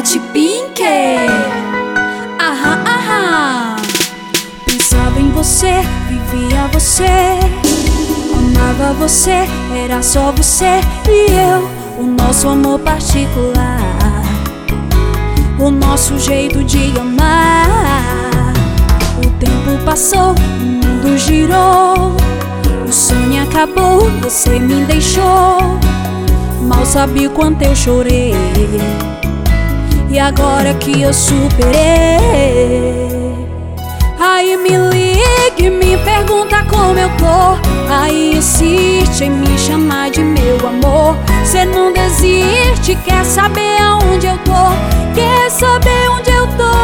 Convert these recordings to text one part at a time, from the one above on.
Tati Pink. Aham, aham. Pensava em você, vivia você, amava você, era só você e eu. O nosso amor particular, o nosso jeito de amar. O tempo passou, o mundo girou, o sonho acabou, você me deixou. Mal sabia o quanto eu chorei, e agora que eu superei. Aí me liga e me pergunta como eu tô, aí insiste em me chamar de meu amor. Cê não desiste, quer saber aonde eu tô, quer saber onde eu tô.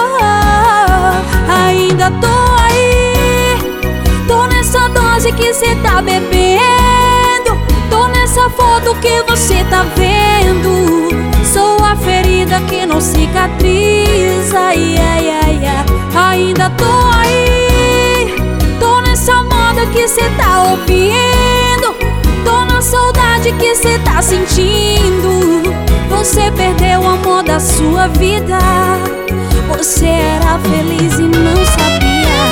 Ainda tô aí, tô nessa dose que cê tá bebendo, tô nessa foto que você tá vendo. Sou a ferida que não cicatriza, ai, ai, ai, ai. Ainda tô aí, tô nessa moda que cê tá ouvindo, tô na saudade que cê tá sentindo. Você perdeu o amor da sua vida, você era feliz e não sabia.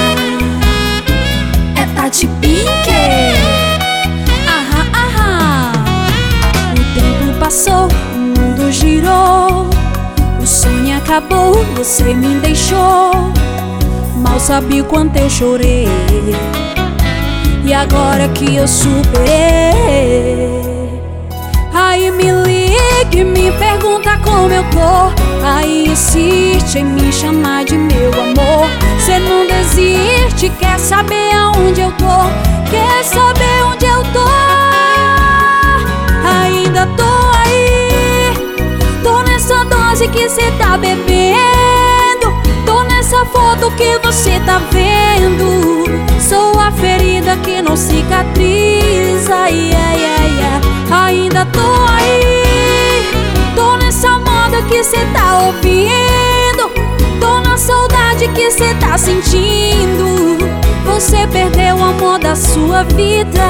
É Tati Pink. Aham, aham. O tempo passou, o mundo girou, o sonho acabou, você me deixou. Mal sabia o quanto eu chorei, e agora que eu superei. Aí me liga e me pergunta como eu tô, aí insiste em me chamar de meu amor. Cê não desiste, quer saber aonde eu tô, quer saber onde eu tô. Ainda tô aí, tô nessa dose que cê tá bebendo, tô nessa foto que você tá vendo. Sou a ferida que não cicatriza, ai, ai, ai, ai. Ainda tô aí, tô nessa moda que cê tá ouvindo, tô na saudade que cê tá sentindo. Você perdeu o amor da sua vida.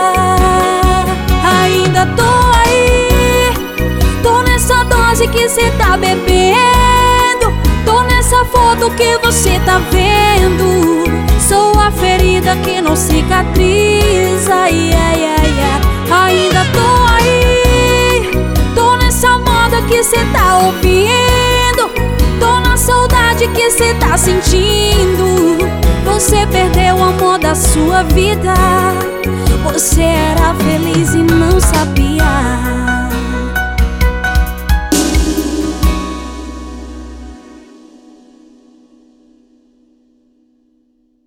Ainda tô aí, tô nessa dose que cê tá bebendo, tô nessa foto que você tá vendo. Sou a ferida que não cicatriza, ai, ai, ai, ai. Ainda tô aí, tô nessa moda que cê tá ouvindo, tô na saudade que cê tá sentindo. Você perdeu o amor da sua vida, você era feliz e não sabia.